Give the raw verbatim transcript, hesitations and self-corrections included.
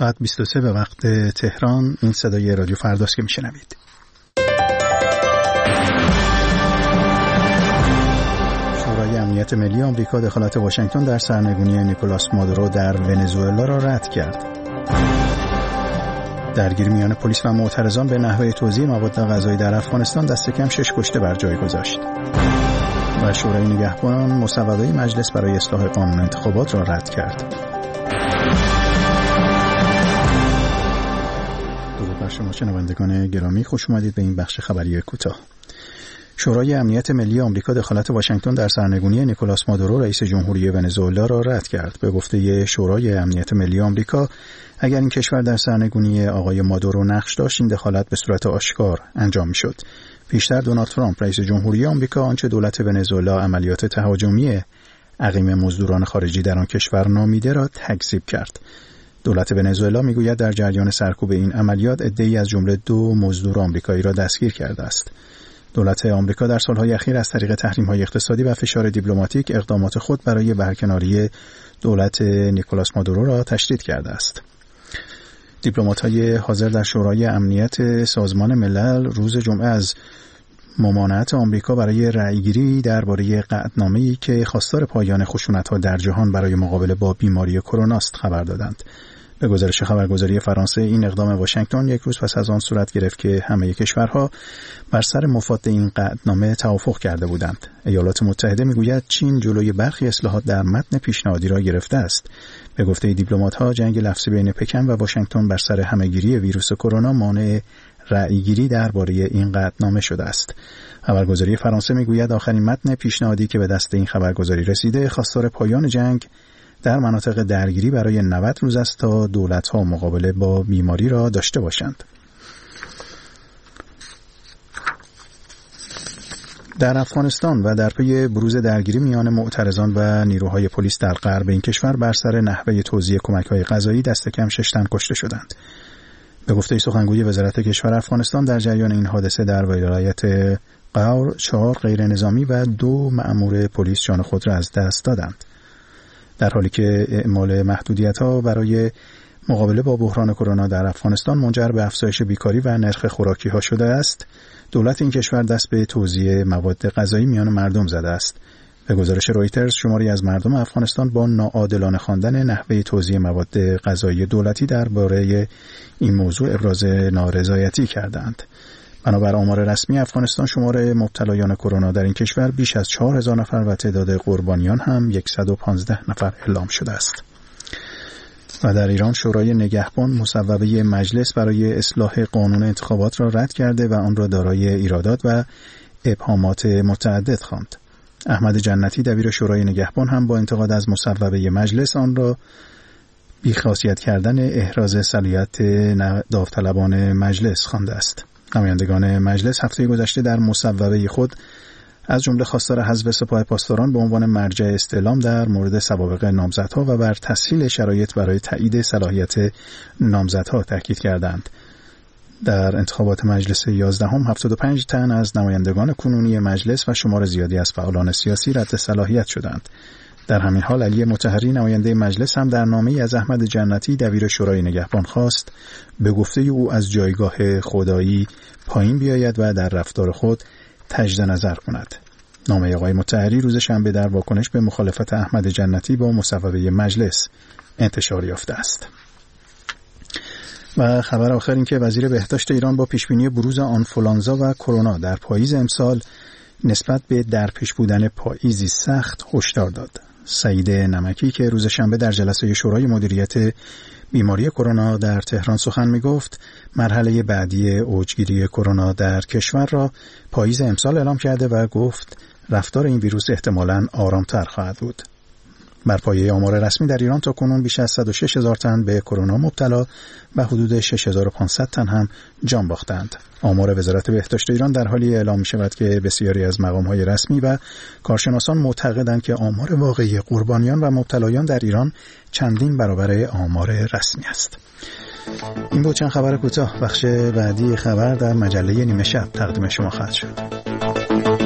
ساعت بیست و سه به وقت تهران. این صدای رادیو فرداست که میشنوید. شورای امنیت ملی آمریکا دخالت واشنگتن در سرنگونی نیکولاس مادورو در ونزوئلا را رد کرد. درگیری میان پلیس و معترضان به نحوه توزیع مواد غذایی در افغانستان دست کم شش کشته بر جای گذاشت. و شورای نگهبان مسوده مجلس برای اصلاح قانون انتخابات را رد کرد. درود بر شما شنوندگان گرامی، خوش اومدید به این بخش خبری کوتاه. شورای امنیت ملی آمریکا دخالت واشنگتن در سرنگونی نیکولاس مادورو رئیس جمهوری ونزوئلا را رد کرد. به گفته شورای امنیت ملی آمریکا، اگر این کشور در سرنگونی آقای مادورو نقش داشت، این دخالت به صورت آشکار انجام می‌شد. پیشتر دونالد ترامپ رئیس جمهوری آمریکا آنچه دولت ونزوئلا عملیات تهاجمی عقیم مزدوران خارجی در آن کشور نامیده را تکذیب کرد. دولت ونزوئلا میگوید در جریان سرکوب این عملیات عده‌ای از جمله دو مزدور آمریکایی را دستگیر کرده است. دولت آمریکا در سالهای اخیر از طریق تحریم‌های اقتصادی و فشار دیپلماتیک اقدامات خود برای برکناری دولت نیکولاس مادورو را تشدید کرده است. دیپلمات‌های حاضر در شورای امنیت سازمان ملل روز جمعه از ممانعت آمریکا برای رأیگیری درباره قطعنامه‌ای که خواستار پایان خشونت‌ها در جهان برای مقابله با بیماری کرونا است خبر دادند. به گزارش خبرگزاری فرانسه، این اقدام واشنگتن یک روز پس از آن صورت گرفت که همه کشورها بر سر مفاد این قطعنامه توافق کرده بودند. ایالات متحده میگوید چین جلوی برخی اصلاحات در متن پیشنهادی را گرفته است. به گفته دیپلمات‌ها، جنگ لفظی بین پکن و واشنگتن بر سر همه‌گیری ویروس کرونا مانع رأیگیری درباره این قطعنامه شده است. خبرگزاری فرانسه میگوید آخرین متن پیشنهادی که به دست این خبرگزاری رسیده خواستار پایان جنگ در مناطق درگیری برای نود روز است تا دولت‌ها مقابله با بیماری را داشته باشند. در افغانستان و در پی بروز درگیری میان معترضان و نیروهای پلیس در غرب این کشور بر سر نحوه توزیع کمک‌های غذایی دست کم شش تن کشته شدند. به گفته سخنگوی وزارت کشور افغانستان، در جریان این حادثه در ولایت غور چهار غیر نظامی و دو مأمور پلیس جان خود را از دست دادند. در حالی که اعمال محدودیت‌ها برای مقابله با بحران کرونا در افغانستان منجر به افزایش بیکاری و نرخ خوراکی‌ها شده است، دولت این کشور دست به توزیع مواد غذایی میان مردم زده است. به گزارش رویترز، شماری از مردم افغانستان با ناعادلانه خواندن نحوه توزیع مواد غذایی دولتی درباره این موضوع ابراز نارضایتی کردند. بنابر آمار رسمی افغانستان، شمار مبتلایان کرونا در این کشور بیش از چهار هزار نفر و تعداد قربانیان هم صد و پانزده نفر اعلام شده است. و در ایران، شورای نگهبان مسوده مجلس برای اصلاح قانون انتخابات را رد کرده و آن را دارای ایرادات و ابهامات متعدد خواند. احمد جنتی دبیر شورای نگهبان هم با انتقاد از مسوده مجلس آن را بی‌خاصیت کردن احراز صلاحیت داوطلبان مجلس خوانده است. نمایندگان مجلس هفته گذشته در مسوده خود از جمله خواستار حذف سپاه پاسداران به عنوان مرجع استعلام در مورد سوابق نامزدها و بر تسهیل شرایط برای تایید صلاحیت نامزدها تاکید کردند. در انتخابات مجلس یازدهم هفتاد و پنج تن از نمایندگان کنونی مجلس و شمار زیادی از فعالان سیاسی رد صلاحیت شدند. در همین حال علی مطهری نماینده مجلس هم در نامه‌ای از احمد جنتی دبیر شورای نگهبان خواست به گفته او از جایگاه خدایی پایین بیاید و در رفتار خود تجدید نظر کند. نامه آقای مطهری روز شنبه در واکنش به مخالفت احمد جنتی با مسوده مجلس انتشار یافته است. و خبر آخر این که وزیر بهداشت ایران با پیشبینی بروز آنفولانزا و کرونا در پاییز امسال نسبت به درپیش بودن پاییزی سخت هشدار داد. سعید نمکی که روز شنبه در جلسه شورای مدیریت بیماری کرونا در تهران سخن می‌گفت، مرحله بعدی اوجگیری کرونا در کشور را پاییز امسال اعلام کرده و گفت رفتار این ویروس احتمالاً آرامتر خواهد بود. بر پایه آمار رسمی در ایران تا کنون بیش از صد و شش هزار تن به کرونا مبتلا و حدود شش هزار و پانصد تن هم جان باختند. آمار وزارت بهداشت ایران در حالی اعلام می شود که بسیاری از مقام‌های رسمی و کارشناسان معتقدند که آمار واقعی قربانیان و مبتلایان در ایران چندین برابر آمار رسمی است. این بود چند خبر کوتاه. بخش بعدی خبر در مجله نیمه شب تقدیم شما خواهد شد.